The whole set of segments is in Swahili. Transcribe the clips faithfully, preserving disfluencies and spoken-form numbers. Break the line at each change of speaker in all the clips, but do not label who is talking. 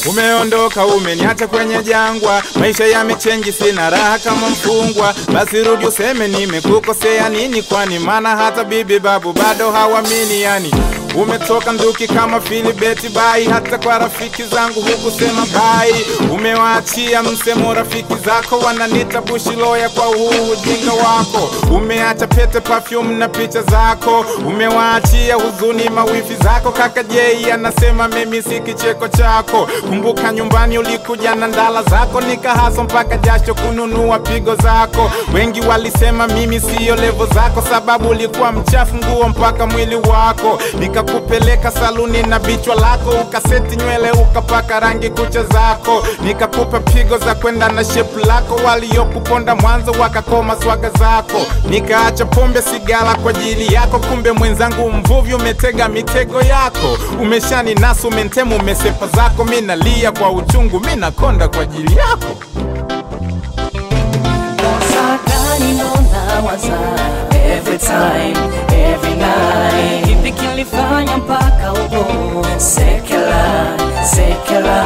Umeondoka umeniacha kwenye jangwa, maisha yamechange sina raha kama mfungwa. Basi rudi useme nimekukosea nini, kwani maana hata bibi babu bado hawamini. Yani umetoka nduki kama Philibert bai, hata kwa rafiki zangu hukusema bai. Umewaachia msemo rafiki zako, wananita bushiloya kwa huu ujinga wako. Umeacha pete, perfume na picha zako, umewaachia huzuni mawifi zako. Kaka Jay anasema mimi si kicheko chako, kumbuka nyumbani ulikuja na ndala zako, nikahaso mpaka jasho kununua pigo zako. Wengi walisema mimi siyo level zako, sababu ulikuwa mchafu nguo mpaka mwili wako. Nikakupeleka saluni na bichwa lako, ukaseti nywele ukapaka rangi kucha zako. Nikakupa pigo za kwenda na shape lako, waliokuponda mwanzo wakakoma swaga zako. Nikaacha pombe sigara kwa ajili yako, kumbe mwenzangu mvuvi umetega mitego yako. Umeshani nasu mentemu umesepa zako, mina lia kwa uchungu, mina konda kwa ajili yako.
Osaka ninaona waza every time, every night. Kipi kilifanya mpaka uko sekela, sekela.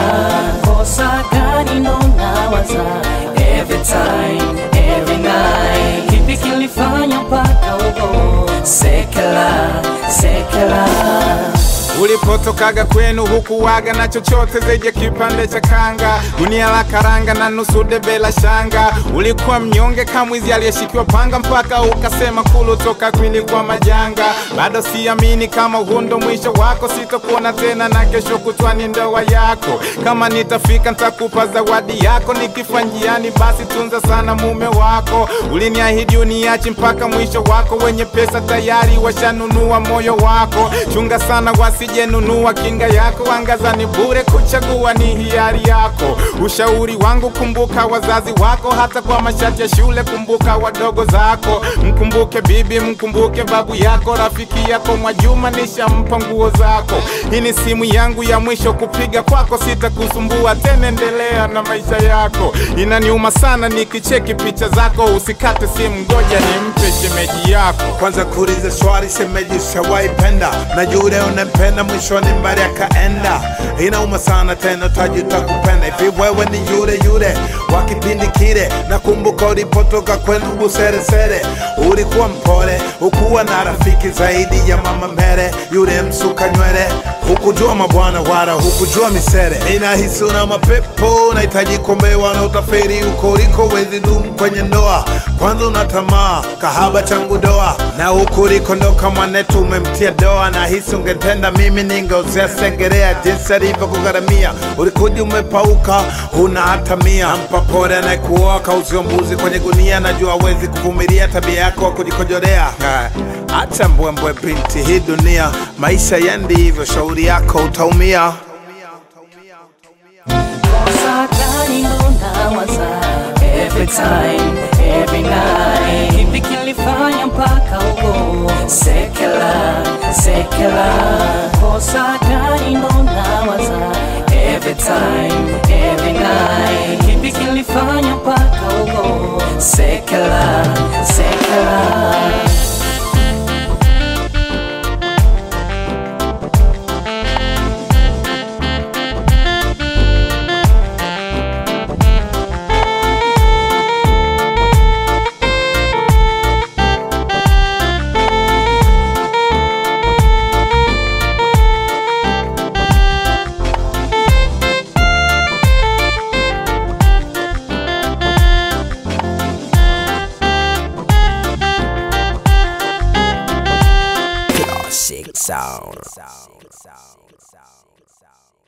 Osaka ninaona waza every time, every night. Kipi kilifanya mpaka uko sekela, sekela.
Ulipotokaga kwenu huku waga na chochote zaidi ya kipande cha kanga, gunia la karanga na nusu debe la shanga. Ulikuwa mnyonge kamwizi aliyeshikiwa panga, mpaka ukasema kulu toka kwili kwa majanga. Bado siamini kama hundo mwisho wako, sitokuona tena na kesho kutwani ndoa yako. Kama nitafika nitakupa zawadi yako, nikifa njiani basi tunza sana mume wako. Uliniahidi uniachi mpaka mwisho wako, wenye pesa tayari washanunua moyo wako. Chunga sana wasi jenunua kinga yako, angaza ni bure, kuchagua ni hiari yako. Ushauri wangu kumbuka wazazi wako, hata kwa mashati ya shule kumbuka wadogo zako. Mkumbuke bibi, mkumbuke babu yako, rafiki yako Mwajuma nishampa nguo zako. Hii ni simu yangu ya mwisho kupiga kwako, sitakusumbua tena, endelea na maisha yako. Inaniuma sana nikicheki picha zako, usikate simu, ngoja nimpe shemeji yako.
Kwanza kuuliza swali, shemeji ushawahi penda? Na yule unempenda mwishoni mbali akaenda. Inauma sana tena utajuta kupenda. Hivi wewe ni yule yule wa kipindi kile? Nakumbuka ulipotoka kwenu Buseresere, ulikuwa mpole, ukuwa na rafiki zaidi ya mama Mere. Yule msuka nywele, hukujua mabwana wala hukujua misere. Ninahisi una mapepo, unahitaji kombewa na utaferi uko uliko, wezi dumu kwenye ndoa. Kwanza unatamaa kahaba changu doa, na huku uliko ndo kama netu umemtia doa. Nahisi ungetenda mimi ningeozea Segerea, jinsi alivyo kugharamia. Ulikuja umepauka, huna hata mia. Mpa pole anayekuoa kauzio mbuzi kwenye gunia, najua hawezi kuvumilia tabia yako wa kujikojorea. Acha mbwembwe binti, hii dunia maisha yendi hivyo, shauri yako utaumia.
Osaka ninaona waza every time, every night. Kipi kilifanya mpaka uko sekela, sekela. Osaka ninaona waza every time, every night. Kipi kilifanya mpaka uko sekela, sekela.
Sound.